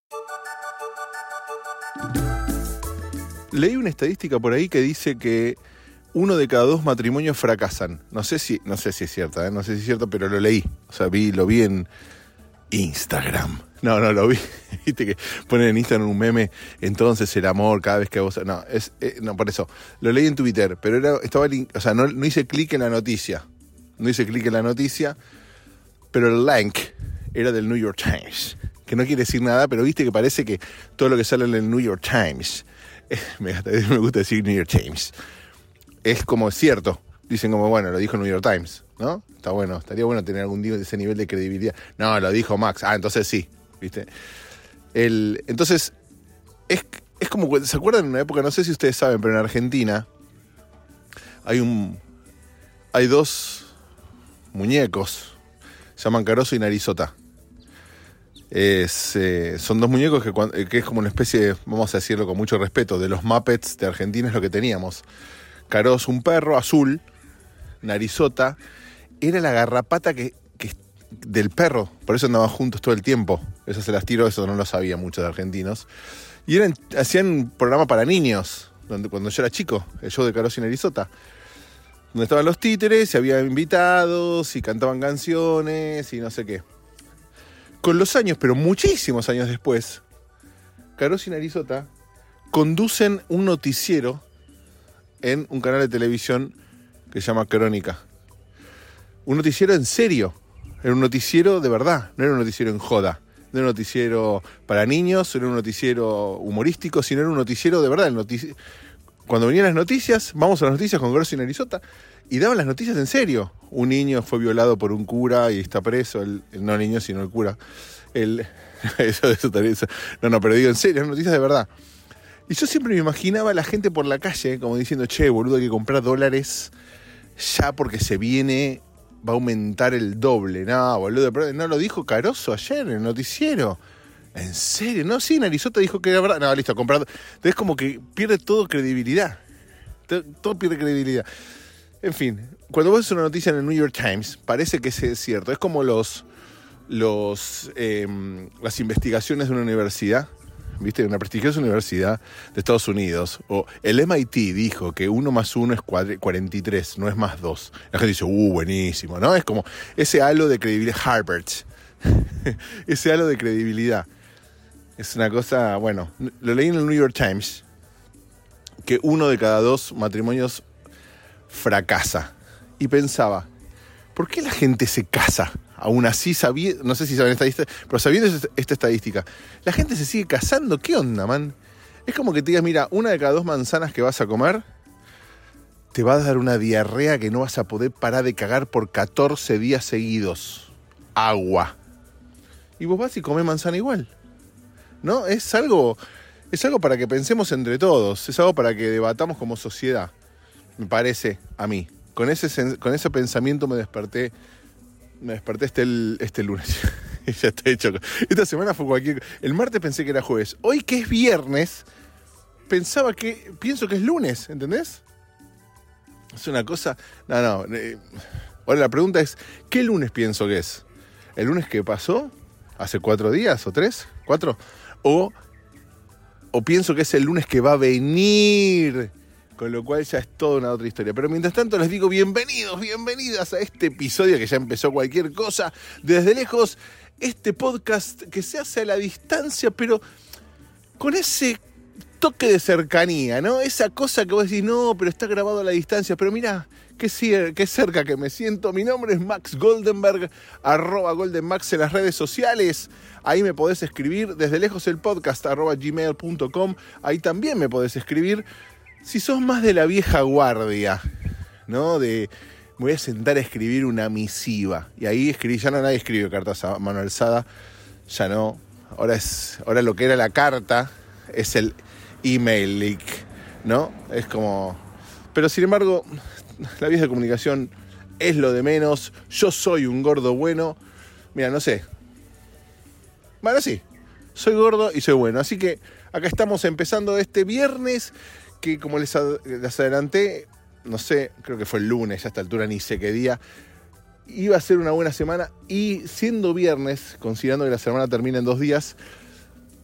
Leí una estadística por ahí que dice que 1 de cada 2 matrimonios fracasan. No sé si es cierta, no sé si es cierto, pero lo leí. O sea, lo vi en Instagram. No, lo vi. Viste que ponen en Instagram un meme, entonces el amor cada vez que vos... No, no, por eso. Lo leí en Twitter, pero no hice clic en la noticia. Pero el link era del New York Times. Que no quiere decir nada, pero viste que parece que todo lo que sale en el New York Times... me gusta decir New York Times. Es como cierto. Dicen como, bueno, lo dijo New York Times, ¿no? Está bueno, estaría bueno tener algún día ese nivel de credibilidad. No, lo dijo Max. Entonces sí, ¿viste? Entonces, es como, ¿se acuerdan en una época? No sé si ustedes saben, pero en Argentina hay 2 muñecos. Se llaman Caroso y Narizota. Son 2 muñecos que es como una especie de, vamos a decirlo con mucho respeto, de los Muppets de Argentina es lo que teníamos. Caroso, un perro azul, Narizota, era la garrapata que del perro, por eso andaban juntos todo el tiempo. Eso se las tiro, eso no lo sabía muchos de argentinos. Y hacían un programa para niños, cuando yo era chico, el show de Caroso y Narizota, donde estaban los títeres, y había invitados, y cantaban canciones, y no sé qué. Con los años, pero muchísimos años después, Caroso y Narizota conducen un noticiero en un canal de televisión que se llama Crónica. Un noticiero en serio. Era un noticiero de verdad, no era un noticiero en joda. No era un noticiero para niños, no era un noticiero humorístico, sino era un noticiero de verdad. Cuando venían las noticias, vamos a las noticias con Caroso y Narizota, y daban las noticias en serio. Un niño fue violado por un cura y está preso, no niño, sino el cura. No, pero digo en serio, noticias de verdad. Y yo siempre me imaginaba a la gente por la calle como diciendo, che, boludo, hay que comprar dólares ya porque se viene, va a aumentar el doble. No, boludo, pero no lo dijo Caroso ayer en el noticiero. ¿En serio? No, sí, Narizota dijo que era verdad. No, listo, comprado. Entonces como que pierde todo credibilidad. Todo pierde credibilidad. En fin, cuando vos ves una noticia en el New York Times, parece que es cierto. Es como las investigaciones de una universidad, ¿viste? Una prestigiosa universidad de Estados Unidos. O el MIT dijo que 1 más 1 es 43, no es más 2. La gente dice, buenísimo, ¿no? Es como ese halo de credibilidad. Harvard. Ese halo de credibilidad. Es una cosa, bueno, lo leí en el New York Times, que 1 de cada 2 matrimonios fracasa. Y pensaba, ¿por qué la gente se casa? Aún así, no sé si saben esta estadística, pero sabiendo esta estadística, la gente se sigue casando. ¿Qué onda, man? Es como que te digas, mira, 1 de cada 2 manzanas que vas a comer te va a dar una diarrea que no vas a poder parar de cagar por 14 días seguidos. Agua. Y vos vas y comés manzana igual. ¿No? Es algo para que pensemos entre todos. Es algo para que debatamos como sociedad. Me parece a mí. Con ese pensamiento me desperté este lunes. Ya está hecho. Esta semana fue el martes pensé que era jueves. Hoy que es viernes, pienso que es lunes, ¿entendés? Es una cosa... No. Ahora la pregunta es, ¿qué lunes pienso que es? ¿El lunes que pasó? ¿Hace 4 días o 3? ¿4? O pienso que es el lunes que va a venir... Con lo cual ya es toda una otra historia. Pero mientras tanto les digo bienvenidas a este episodio que ya empezó cualquier cosa. Desde lejos, este podcast que se hace a la distancia, pero con ese toque de cercanía, ¿no? Esa cosa que vos decís, no, pero está grabado a la distancia. Pero mirá, qué cerca que me siento. Mi nombre es Max Goldenberg, @GoldenMax en las redes sociales. Ahí me podés escribir. Desde lejos el podcast, @gmail.com. Ahí también me podés escribir. Si sos más de la vieja guardia, ¿no? Me voy a sentar a escribir una misiva. Y ahí ya no nadie escribe cartas a mano alzada. Ya no. Ahora lo que era la carta es el email leak, ¿no? Es como... Pero sin embargo, la vía de comunicación es lo de menos. Yo soy un gordo bueno. Mira, no sé. Bueno, sí. Soy gordo y soy bueno. Así que acá estamos empezando este viernes... que como les adelanté, no sé, creo que fue el lunes, ya a esta altura ni sé qué día, iba a ser una buena semana y siendo viernes, considerando que la semana termina en 2 días,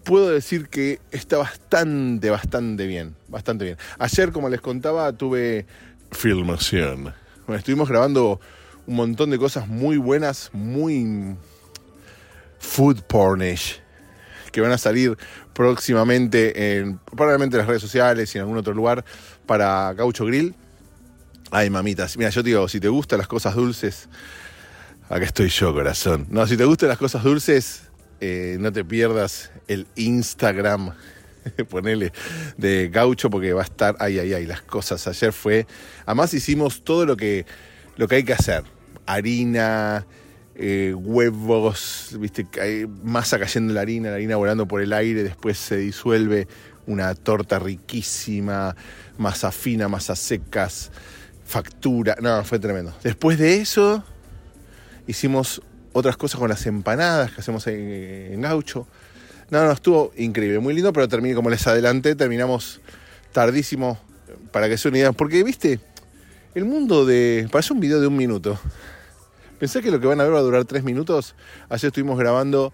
puedo decir que está bastante bien. Ayer, como les contaba, tuve filmación. Bueno, estuvimos grabando un montón de cosas muy buenas, muy food pornish, que van a salir próximamente probablemente en las redes sociales y en algún otro lugar para Gaucho Grill. Ay, mamitas, mira, yo te digo, si te gustan las cosas dulces, acá estoy yo, corazón. No, si te gustan las cosas dulces, no te pierdas el Instagram, ponele, de Gaucho, porque va a estar, las cosas. Ayer fue, además hicimos todo lo que hay que hacer. Harina, huevos, viste, hay masa cayendo en la harina volando por el aire, después se disuelve, una torta riquísima, masa fina, masas secas, factura, no, fue tremendo. Después de eso hicimos otras cosas con las empanadas que hacemos en Gaucho. No, estuvo increíble, muy lindo, pero como les adelanté, terminamos tardísimo, para que se una idea, porque viste, el mundo parece un video de 1 minuto. Pensé que lo que van a ver va a durar 3 minutos. Ayer estuvimos grabando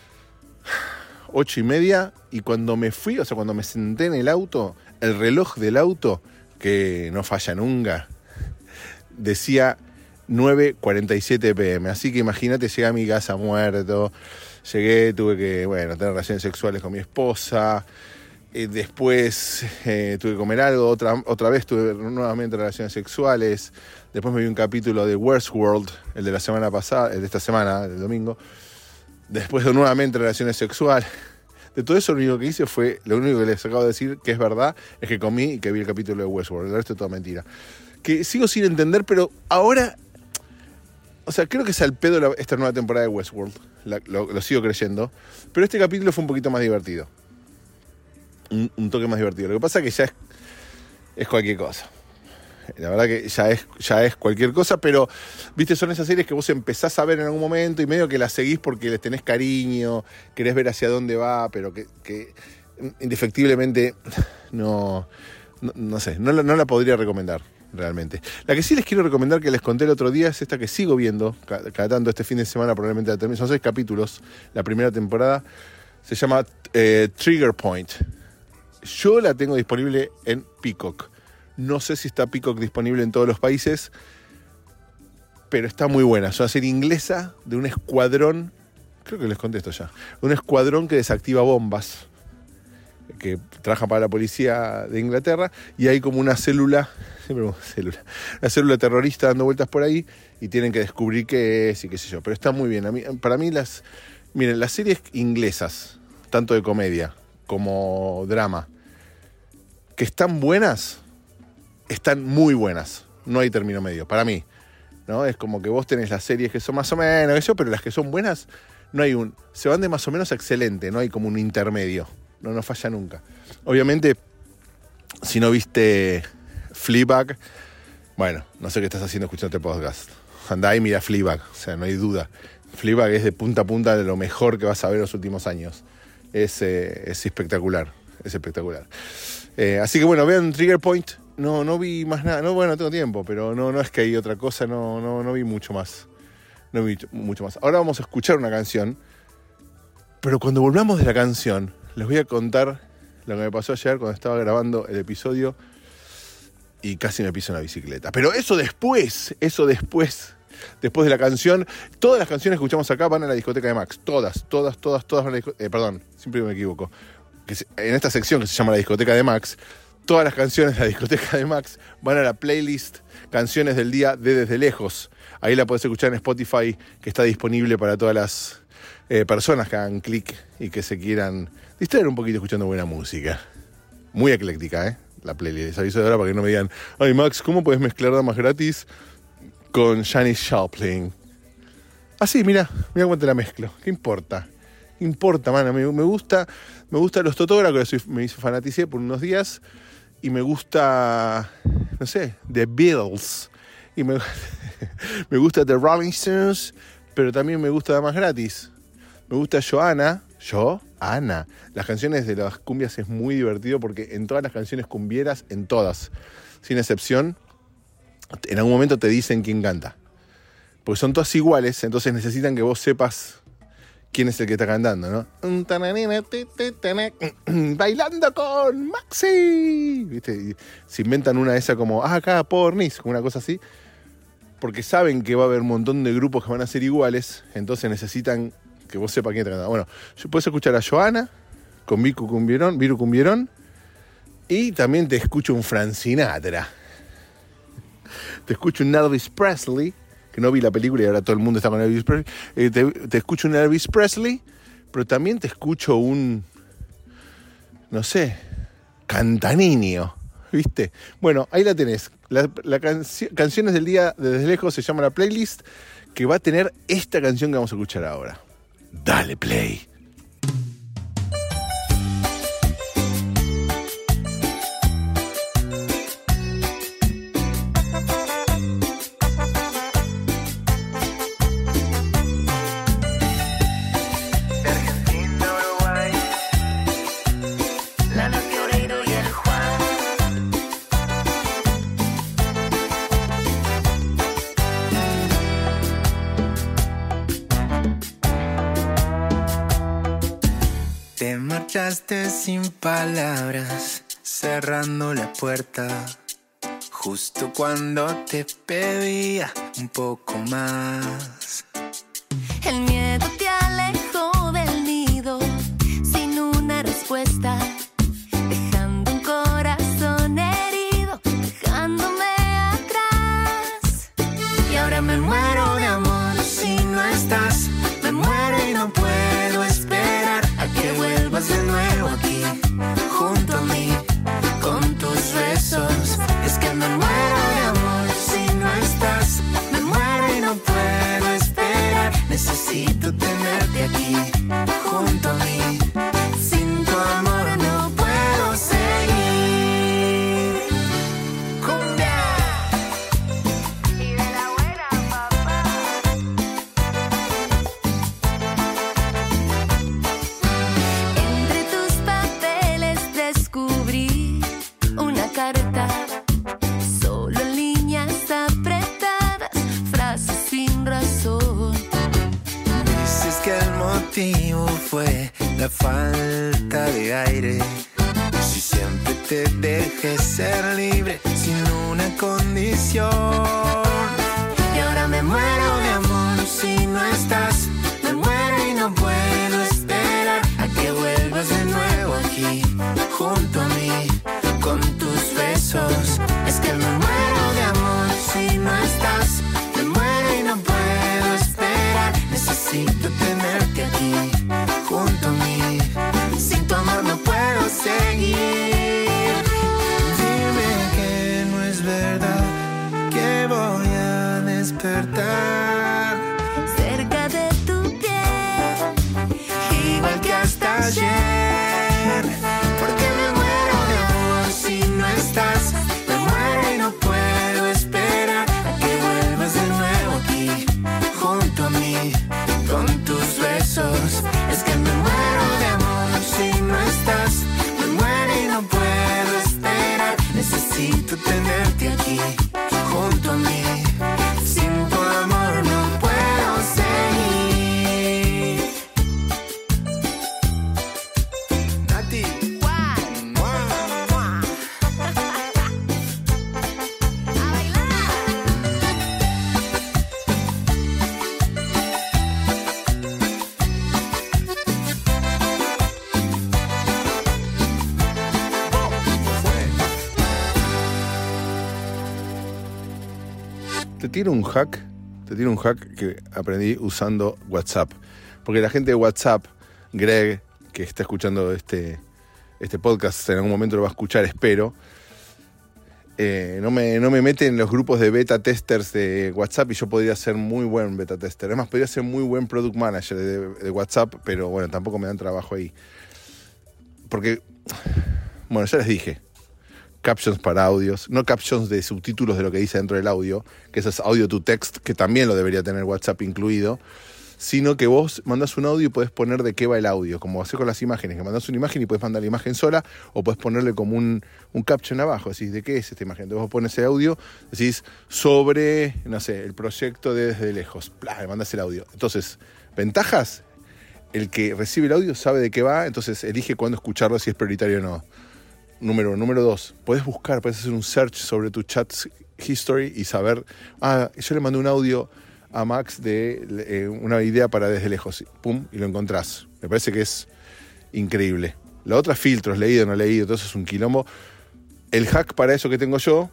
8:30 y cuando me fui, o sea, cuando me senté en el auto, el reloj del auto, que no falla nunca, decía 9:47 p.m. Así que imagínate, llegué a mi casa muerto. Llegué, tuve que, tener relaciones sexuales con mi esposa. Después tuve que comer algo. Otra vez tuve nuevamente relaciones sexuales. Después me vi un capítulo de Westworld, el de la semana pasada, el de esta semana, el domingo. Después nuevamente relaciones sexuales. De todo eso lo único que hice fue, lo único que les acabo de decir que es verdad, es que comí y que vi el capítulo de Westworld. El resto es toda mentira. Que sigo sin entender, pero ahora, o sea, creo que es al pedo esta nueva temporada de Westworld. Lo sigo creyendo. Pero este capítulo fue un poquito más divertido. Un toque más divertido. Lo que pasa es que ya es cualquier cosa. La verdad que ya es cualquier cosa, pero, viste, son esas series que vos empezás a ver en algún momento y medio que las seguís porque les tenés cariño, querés ver hacia dónde va, pero que indefectiblemente no sé, no la podría recomendar realmente. La que sí les quiero recomendar, que les conté el otro día, es esta que sigo viendo, cada tanto este fin de semana probablemente la termine. Son 6 capítulos, la primera temporada, se llama Trigger Point. Yo la tengo disponible en Peacock. No sé si está Peacock disponible en todos los países, pero está muy buena. Es una serie inglesa de un escuadrón, creo que les conté esto ya, un escuadrón que desactiva bombas, que trabaja para la policía de Inglaterra, y hay como una célula terrorista dando vueltas por ahí, y tienen que descubrir qué es y qué sé yo. Pero está muy bien. Para mí las series inglesas, tanto de comedia como drama, que están buenas, están muy buenas. No hay término medio, para mí, ¿no? Es como que vos tenés las series que son más o menos eso, pero las que son buenas, se van de más o menos a excelente, no hay como un intermedio. No falla nunca. Obviamente, si no viste Fleabag, bueno, no sé qué estás haciendo escuchando este podcast. Andá y mira Fleabag, o sea, no hay duda. Fleabag es de punta a punta de lo mejor que vas a ver en los últimos años. Es espectacular, es espectacular. Así que bueno, vean Trigger Point. No vi más nada. No, bueno, tengo tiempo, pero no es que hay otra cosa, no vi mucho más. No vi mucho más. Ahora vamos a escuchar una canción, pero cuando volvamos de la canción, les voy a contar lo que me pasó ayer cuando estaba grabando el episodio y casi me piso una bicicleta. Pero eso después de la canción. Todas las canciones que escuchamos acá van a la discoteca de Max. Todas van a la discoteca. Perdón, siempre me equivoco. En esta sección que se llama la discoteca de Max, todas las canciones de la discoteca de Max van a la playlist Canciones del Día de Desde Lejos. Ahí la podés escuchar en Spotify, que está disponible para todas las personas que hagan clic y que se quieran distraer un poquito escuchando buena música. Muy ecléctica, la playlist. Les aviso de ahora para que no me digan, ay Max, ¿cómo podés mezclar damas gratis con Janis Joplin? Así, mira cómo te la mezclo. ¿Qué importa? Mano. Me gusta los Totógrafos, que me fanaticé por unos días. Y me gusta, no sé, The Beatles. Y me gusta The Rolling Stones. Pero también me gusta Damas Gratis. Me gusta Joana. Las canciones de las cumbias es muy divertido porque en todas las canciones cumbieras, en todas, sin excepción, en algún momento te dicen quién canta. Porque son todas iguales, entonces necesitan que vos sepas quién es el que está cantando, ¿no? Bailando con Maxi, ¿viste? Y se inventan una de esas como, acá, pornis, como una cosa así, porque saben que va a haber un montón de grupos que van a ser iguales, entonces necesitan que vos sepas quién está cantando. Bueno, puedes escuchar a Joana con Viru Cumbierón, y también te escucho un Frank Sinatra. Te escucho un Elvis Presley, que no vi la película y ahora todo el mundo está con Elvis Presley. Te escucho un Elvis Presley, pero también te escucho un, no sé, Cantanino, ¿viste? Bueno, ahí la tenés. Canciones del día desde lejos se llama la playlist, que va a tener esta canción que vamos a escuchar ahora. Dale play. Te marchaste sin palabras, cerrando la puerta, justo cuando te pedía un poco más. El miedo te alejó del nido sin una respuesta, dejando un corazón herido, dejándome atrás. Y ahora me muero de amor si no estás, me muero y no puedo esperar a que vuelvas de nuevo aquí, junto a mí, con tus besos. Es que me muero de amor si no estás, me muero y no puedo esperar. Necesito tenerte aquí, junto a mí. Sin tu amor no puedo seguir. Cumbia. Y de la buena, papá. Entre tus papeles descubrí una carta, solo líneas apretadas, frases sin razón. Dices que el motivo fue la falta de aire. Si siempre te dejé ser libre sin una condición. Y ahora me muero de amor si no estás, me muero y no puedo esperar A que vuelvas de nuevo aquí, junto a mí, con tus besos. Es que me muero de amor si no estás, Me muero y no puedo esperar. Necesito tenerte aquí, junto a mí. Sin tu amor no puedo seguir. Dime que no es verdad, que voy a despertar cerca de tu piel, igual que hasta ayer. Porque me muero de amor si no estás, me muero y no puedo esperar a que vuelvas de nuevo aquí, junto a mí, con tus besos. Es que me muero de amor si no estás, me muero y no puedo esperar. Necesito tenerte aquí, junto a mí. Sin tu amor no puedo seguir. Nati. a bailar. Te tiro un hack que aprendí usando WhatsApp. Porque la gente de WhatsApp, Greg, que está escuchando este podcast, en algún momento lo va a escuchar, espero. No me mete en los grupos de beta testers de WhatsApp y yo podría ser muy buen beta tester. Además, podría ser muy buen product manager de WhatsApp, pero bueno, tampoco me dan trabajo ahí. Porque, bueno, ya les dije, captions para audios, no captions de subtítulos de lo que dice dentro del audio, que eso es audio to text, que también lo debería tener WhatsApp incluido, sino que vos mandás un audio y podés poner de qué va el audio, como hacer con las imágenes, que mandás una imagen y podés mandar la imagen sola, o podés ponerle como un caption abajo, decís, ¿de qué es esta imagen? Entonces vos pones el audio, decís, sobre, no sé, el proyecto de Desde Lejos, ¡plá! Le mandás el audio. Entonces, ventajas, el que recibe el audio sabe de qué va, entonces elige cuándo escucharlo, si es prioritario o no. Número 1. Número 2, podés hacer un search sobre tu chat history y saber, yo le mandé un audio a Max de una idea para Desde Lejos, pum, y lo encontrás. Me parece que es increíble. La otra, filtros, leído, no leído, todo eso es un quilombo. El hack para eso que tengo yo,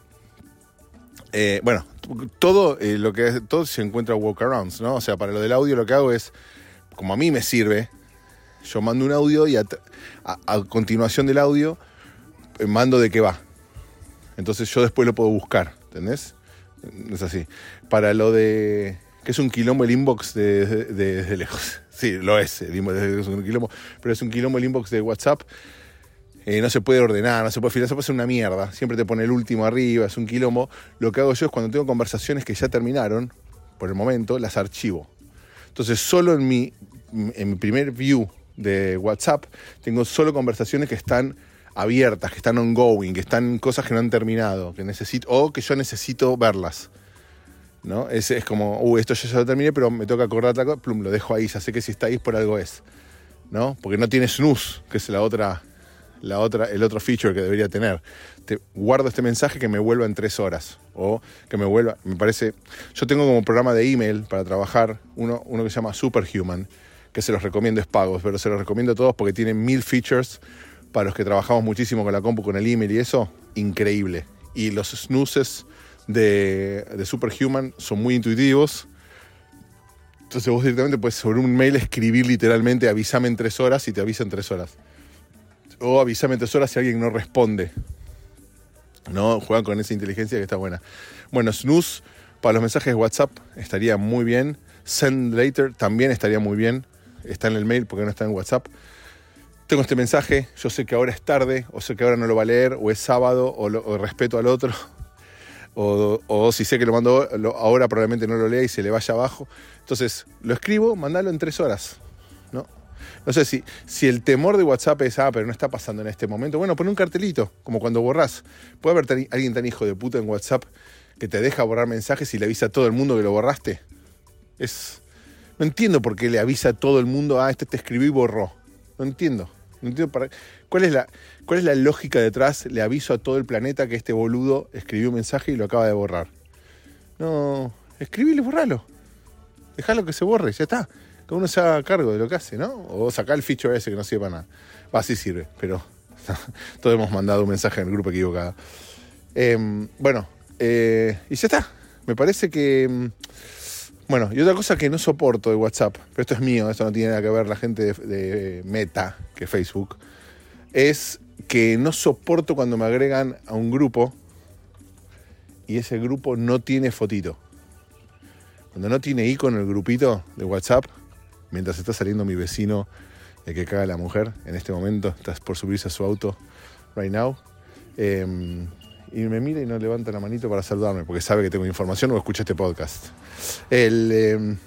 todo se encuentra workarounds, ¿no? O sea, para lo del audio lo que hago es, como a mí me sirve, yo mando un audio y a continuación del audio mando de qué va. Entonces yo después lo puedo buscar, ¿entendés? Es así. Para lo de que es un quilombo el inbox Desde Lejos. Sí, lo es, el inbox es un quilombo, pero es un quilombo el inbox de WhatsApp. No se puede ordenar, no se puede filtrar, se puede hacer una mierda. Siempre te pone el último arriba, es un quilombo. Lo que hago yo es cuando tengo conversaciones que ya terminaron, por el momento, las archivo. Entonces solo en mi primer view de WhatsApp tengo solo conversaciones que están abiertas, que están ongoing, que están cosas que no han terminado, que necesito, o que yo necesito verlas, ¿no? Es como, esto yo ya lo terminé, pero me toca acordar otra cosa, plum, lo dejo ahí, ya sé que si está ahí por algo es, ¿no? Porque no tiene snooze, que es el otro feature que debería tener. Te guardo este mensaje que me vuelva en 3 horas, o que me vuelva, me parece, yo tengo como programa de email para trabajar, uno que se llama Superhuman, que se los recomiendo, es pagos, pero se los recomiendo a todos porque tiene 1000 features. Para los que trabajamos muchísimo con la compu, con el email y eso, increíble. Y los snoozes de Superhuman son muy intuitivos. Entonces vos directamente puedes sobre un mail escribir literalmente avísame en 3 horas y te avisa en 3 horas. O avísame en 3 horas si alguien no responde. No, juegan con esa inteligencia que está buena. Bueno, snooze para los mensajes de WhatsApp estaría muy bien. Send later también estaría muy bien. Está en el mail porque no está en WhatsApp. Tengo este mensaje, yo sé que ahora es tarde, o sé que ahora no lo va a leer, o es sábado, o respeto al otro, o si sé que lo mando ahora probablemente no lo lea y se le vaya abajo. Entonces, lo escribo, mandalo en 3 horas, ¿no? No sé si el temor de WhatsApp es, pero no está pasando en este momento. Bueno, pon un cartelito, como cuando borrás. Puede haber alguien tan hijo de puta en WhatsApp que te deja borrar mensajes y le avisa a todo el mundo que lo borraste. No entiendo por qué le avisa a todo el mundo, este te escribió y borró. No entiendo ¿cuál es la lógica detrás? Le aviso a todo el planeta que este boludo escribió un mensaje y lo acaba de borrar. No, escribile y borralo. Dejalo que se borre, ya está. Cada uno se haga cargo de lo que hace, ¿no? O sacar el feature ese que no sirve para nada. Sí sirve, pero todos hemos mandado un mensaje en el grupo equivocado. Y ya está. Me parece que... Bueno, y otra cosa que no soporto de WhatsApp, pero esto es mío, esto no tiene nada que ver la gente de Meta, que es Facebook, es que no soporto cuando me agregan a un grupo y ese grupo no tiene fotito. Cuando no tiene icono el grupito de WhatsApp, mientras está saliendo mi vecino, el que caga a la mujer, en este momento, estás por subirse a su auto, right now, y me mira y no levanta la manito para saludarme porque sabe que tengo información o escucha este podcast. Me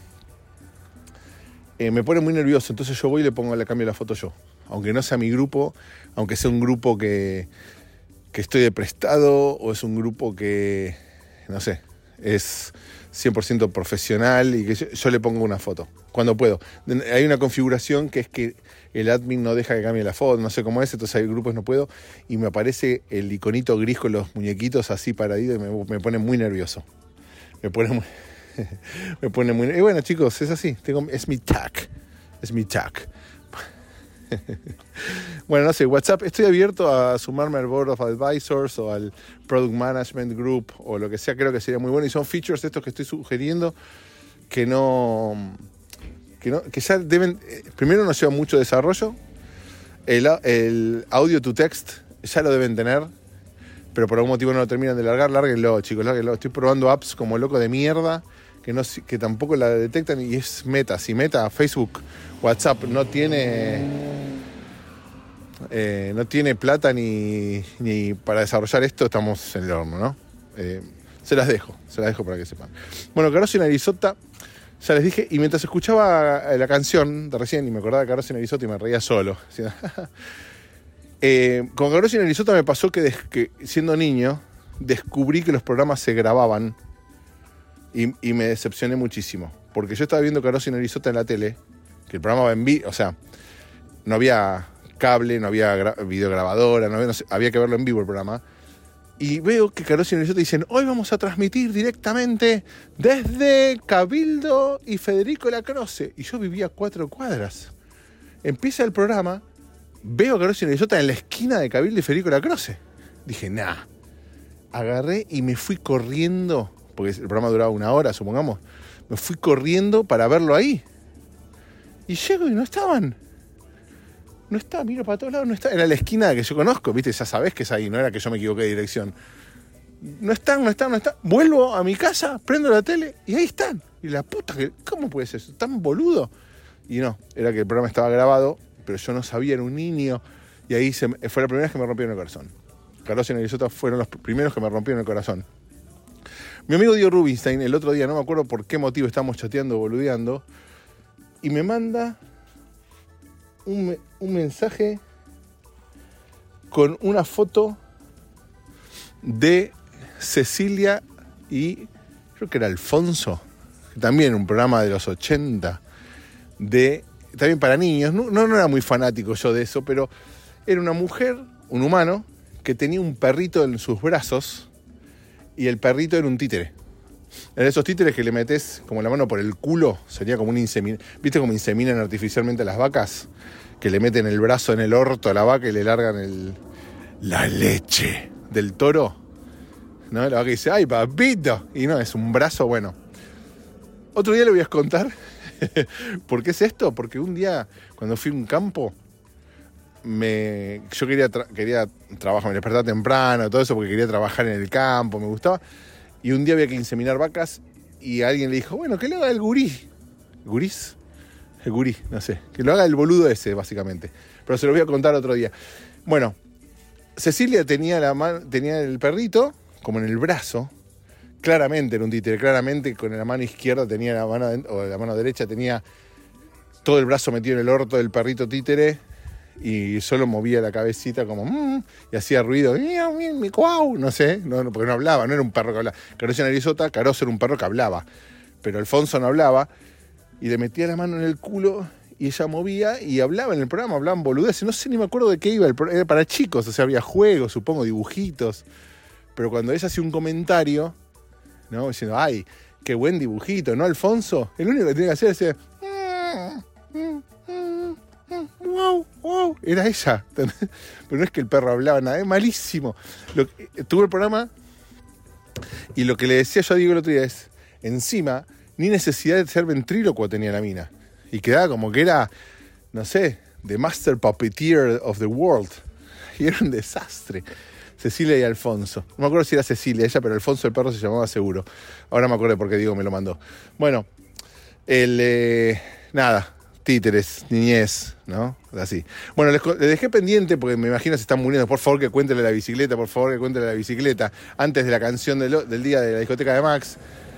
pone muy nervioso, entonces yo voy y le cambio la foto yo, aunque no sea mi grupo, aunque sea un grupo que estoy de prestado, o es un grupo que no sé, es 100% profesional y que yo le pongo una foto cuando puedo. Hay una configuración que es que el admin no deja que cambie la foto, no sé cómo es, entonces hay grupos no puedo y me aparece el iconito gris con los muñequitos así paraditos y me pone muy nervioso. Me pone muy... Y bueno, chicos, es así, es mi tag. Bueno, no sé, WhatsApp, estoy abierto a sumarme al Board of Advisors o al Product Management Group o lo que sea, creo que sería muy bueno. Y son features estos que estoy sugiriendo que ya deben... Primero no lleva mucho desarrollo. El audio to text ya lo deben tener, pero por algún motivo no lo terminan de largar. Lárguenlo, chicos, lárguenlo. Estoy probando apps como loco de mierda que tampoco la detectan y es Meta. Si Meta, Facebook, WhatsApp no tiene plata ni para desarrollar esto, estamos en el horno, ¿no? Se las dejo para que sepan. Bueno, Carosi en Arizota, ya les dije, y mientras escuchaba la canción de recién y me acordaba de Carosi en Arizota y me reía solo. Con Carosi en Arizota me pasó que siendo niño descubrí que los programas se grababan y me decepcioné muchísimo. Porque yo estaba viendo Carosi en Arizota en la tele, que el programa va en vivo, o sea, no había cable, no había videograbadora, no sé, había que verlo en vivo el programa. Y veo que Carosi y Nerisotta dicen, hoy vamos a transmitir directamente desde Cabildo y Federico Lacroce. Y yo vivía a 4 cuadras. Empieza el programa, veo a Carosi y Nerisotta en la esquina de Cabildo y Federico Lacroce. Dije, nah. Agarré y me fui corriendo, porque el programa duraba 1 hora, supongamos. Me fui corriendo para verlo ahí. Y llego y no estaban. No está, miro para todos lados, no está. Era la esquina que yo conozco, ¿viste? Ya sabés que es ahí, no era que yo me equivoqué de dirección. No están. Vuelvo a mi casa, prendo la tele y ahí están. Y la puta, ¿cómo puede ser eso? ¿Tan boludo? Y no, era que el programa estaba grabado, pero yo no sabía, era un niño. Y ahí fue la primera vez que me rompieron el corazón. Carosi y Nerisotta fueron los primeros que me rompieron el corazón. Mi amigo Diego Rubinstein, el otro día, no me acuerdo por qué motivo estábamos chateando, boludeando, y me manda un mensaje con una foto de Cecilia y creo que era Alfonso, también un programa de los 80, también para niños. No era muy fanático yo de eso, pero era una mujer, un humano, que tenía un perrito en sus brazos y el perrito era un títere. Eran esos títeres que le metes como la mano por el culo, sería como un inseminación. ¿Viste cómo inseminan artificialmente a las vacas? Que le meten el brazo en el orto a la vaca y le largan la leche del toro. ¿No? La vaca dice, ¡ay, papito! Y no, es un brazo, bueno. Otro día le voy a contar por qué es esto. Porque un día, cuando fui a un campo, yo quería trabajar, me despertaba temprano, todo eso, porque quería trabajar en el campo, me gustaba. Y un día había que inseminar vacas y alguien le dijo, bueno, que lo haga el gurí. ¿Gurís? El gurí, no sé. Que lo haga el boludo ese, básicamente. Pero se lo voy a contar otro día. Bueno, Cecilia tenía el perrito como en el brazo. Claramente era un títere. Claramente con la mano izquierda tenía la mano derecha tenía todo el brazo metido en el orto del perrito títere. Y solo movía la cabecita como y hacía ruido, no sé, porque no hablaba, no era un perro que hablaba. Carosi y Nerisotta, Carosi era un perro que hablaba, pero Alfonso no hablaba, y le metía la mano en el culo y ella movía y hablaba en el programa, hablaban boludeces, no sé ni me acuerdo de qué iba, era para chicos, o sea, había juegos, supongo, dibujitos, pero cuando ella hacía un comentario, ¿no? Diciendo, ay, qué buen dibujito, ¿no, Alfonso? El único que tenía que hacer es wow, era ella. Pero no es que el perro hablaba nada, es malísimo. Tuve el programa y lo que le decía yo a Diego el otro día es, encima, ni necesidad de ser ventrílocuo tenía la mina. Y quedaba como que era, no sé, the master puppeteer of the world. Y era un desastre. Cecilia y Alfonso. No me acuerdo si era Cecilia ella, pero Alfonso el perro se llamaba seguro. Ahora me acuerdo porque Diego me lo mandó. Bueno, nada. Títeres, niñez, ¿no? Así. Bueno, les dejé pendiente porque me imagino se están muriendo. Por favor, que cuéntele la bicicleta, por favor, que cuéntele la bicicleta. Antes de la canción del día de la discoteca de Max.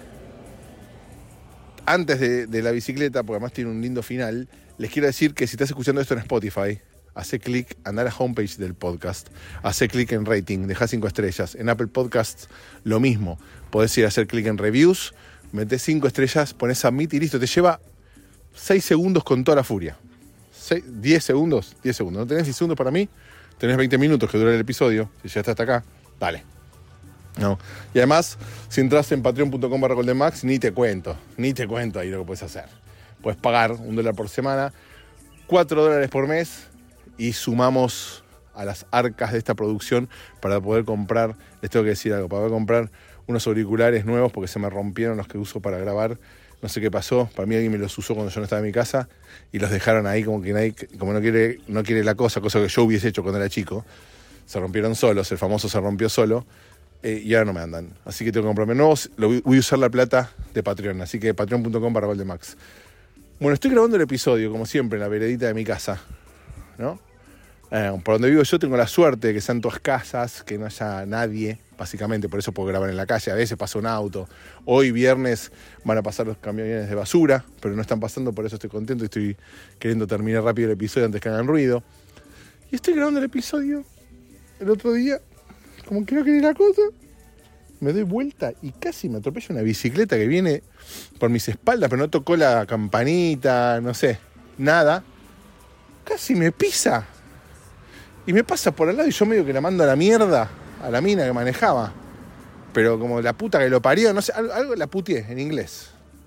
Antes de la bicicleta, porque además tiene un lindo final, les quiero decir que si estás escuchando esto en Spotify, hace clic, anda a la homepage del podcast, hace clic en rating, deja 5 estrellas. En Apple Podcasts, lo mismo. Podés ir a hacer clic en reviews, metés 5 estrellas, pones submit y listo. Te lleva 6 segundos con toda la furia. 10 segundos. ¿No tenés 10 segundos para mí? Tenés 20 minutos que dura el episodio. Si ya estás hasta acá, dale. No. Y además, si entras en patreon.com/goldemax, ni te cuento ahí lo que puedes hacer. Puedes pagar $1 por semana, $4 por mes, y sumamos a las arcas de esta producción para poder comprar, les tengo que decir algo, para poder comprar unos auriculares nuevos porque se me rompieron los que uso para grabar. No sé qué pasó, para mí alguien me los usó cuando yo no estaba en mi casa y los dejaron ahí como que nadie, como no quiere la cosa que yo hubiese hecho cuando era chico. Se rompieron solos, el famoso se rompió solo y ahora no me andan. Así que tengo que comprarme nuevos, voy a usar la plata de Patreon, así que patreon.com/goldemax. Bueno, estoy grabando el episodio, como siempre, en la veredita de mi casa, ¿no? Por donde vivo yo tengo la suerte de que sean todas casas, que no haya nadie, básicamente, por eso puedo grabar en la calle. A veces pasa un auto. Hoy, viernes, van a pasar los camiones de basura, pero no están pasando, por eso estoy contento y estoy queriendo terminar rápido el episodio antes que hagan ruido. Y estoy grabando el episodio el otro día, como que no quería la cosa, me doy vuelta y casi me atropella una bicicleta que viene por mis espaldas, pero no tocó la campanita, no sé. nada, casi me pisa. Y me pasa por al lado y yo medio que la mando a la mierda a la mina que manejaba. Pero como la puta que lo parió, no sé, algo la puteé en inglés.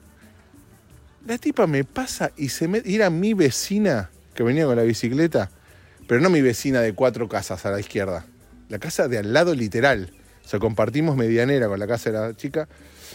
La tipa me pasa y y era mi vecina que venía con la bicicleta, pero no mi vecina de 4 casas a la izquierda. La casa de al lado literal. O sea, compartimos medianera con la casa de la chica.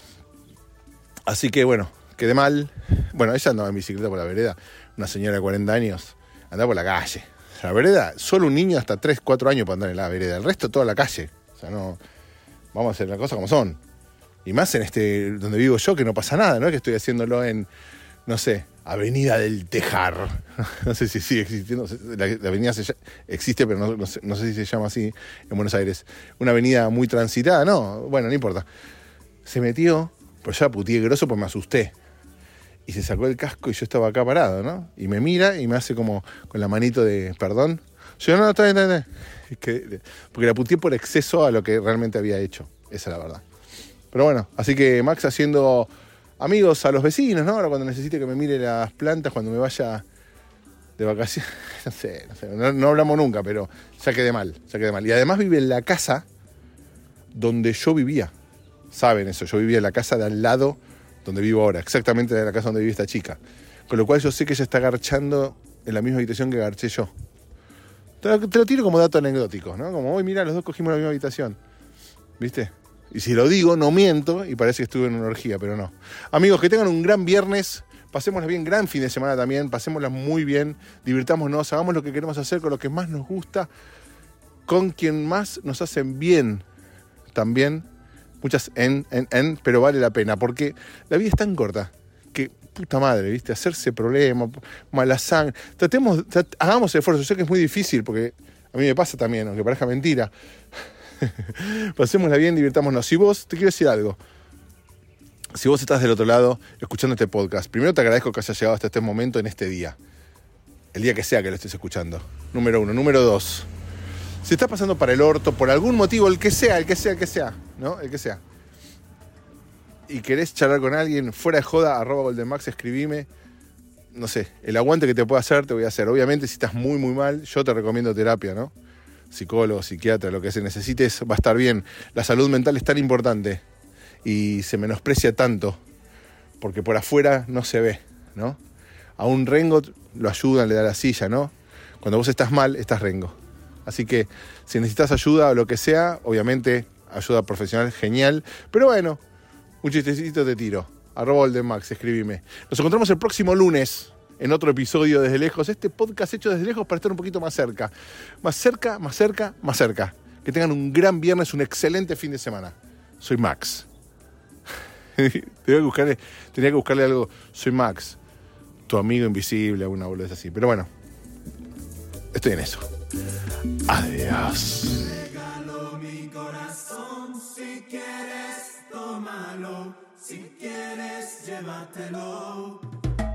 Así que bueno, quedé mal. Bueno, ella andaba en bicicleta por la vereda. Una señora de 40 años andaba por la calle. La vereda, solo un niño hasta 3, 4 años para andar en la vereda. El resto toda la calle. O sea, no... Vamos a hacer las cosas como son. Y más en donde vivo yo, que no pasa nada. No es que estoy haciéndolo en, no sé, Avenida del Tejar. No sé si sigue existiendo. La avenida existe, pero no sé si se llama así en Buenos Aires. Una avenida muy transitada. No, bueno, no importa. Se metió, pues ya puteé grosso, pues me asusté. Y se sacó el casco y yo estaba acá parado, ¿no? Y me mira y me hace como con la manito de perdón. Yo, no, está bien. Porque la puteé por exceso a lo que realmente había hecho. Esa es la verdad. Pero bueno, así que Max haciendo amigos a los vecinos, ¿no? Ahora cuando necesite que me mire las plantas, cuando me vaya de vacaciones. No sé, no hablamos nunca, pero ya quedé mal. Y además vive en la casa donde yo vivía. Saben eso, yo vivía en la casa de al lado donde vivo ahora, exactamente en la casa donde vive esta chica. Con lo cual yo sé que ella está garchando en la misma habitación que garché yo. Te lo tiro como dato anecdótico, ¿no? Como, hoy mira, los dos cogimos la misma habitación. ¿Viste? Y si lo digo, no miento y parece que estuve en una orgía, pero no. Amigos, que tengan un gran viernes. Pasémosla bien, gran fin de semana también. Pasémosla muy bien. Divirtámonos, hagamos lo que queremos hacer con lo que más nos gusta. Con quien más nos hacen bien también. Muchas pero vale la pena. Porque la vida es tan corta que, puta madre, ¿viste? Hacerse problema, mala sangre. Hagamos el esfuerzo. Yo sé que es muy difícil porque a mí me pasa también, aunque parezca mentira. Pasémosla bien, divirtámonos. Si vos, te quiero decir algo. Si vos estás del otro lado escuchando este podcast, primero te agradezco que hayas llegado hasta este momento en este día. El día que sea que lo estés escuchando. Número 1. Número 2. Si estás pasando para el orto, por algún motivo, el que sea, ¿no? El que sea. Y querés charlar con alguien, fuera de joda, @goldenmax, escribime. No sé, el aguante que te pueda hacer, te voy a hacer. Obviamente, si estás muy, muy mal, yo te recomiendo terapia, ¿no? Psicólogo, psiquiatra, lo que se necesites, va a estar bien. La salud mental es tan importante y se menosprecia tanto porque por afuera no se ve, ¿no? A un rengo lo ayudan, le da la silla, ¿no? Cuando vos estás mal, estás rengo. Así que si necesitas ayuda o lo que sea, obviamente ayuda profesional, genial. Pero bueno, un chistecito te tiro. @goldenmax, escribime. Nos encontramos el próximo lunes en otro episodio Desde Lejos. Este podcast hecho desde lejos para estar un poquito más cerca. Más cerca. Que tengan un gran viernes, un excelente fin de semana. Soy Max. Tenía que buscarle algo. Soy Max, tu amigo invisible, alguna boludez así. Pero bueno, estoy en eso. Adiós. Regalo mi corazón, si quieres, tómalo. Si quieres, llévatelo.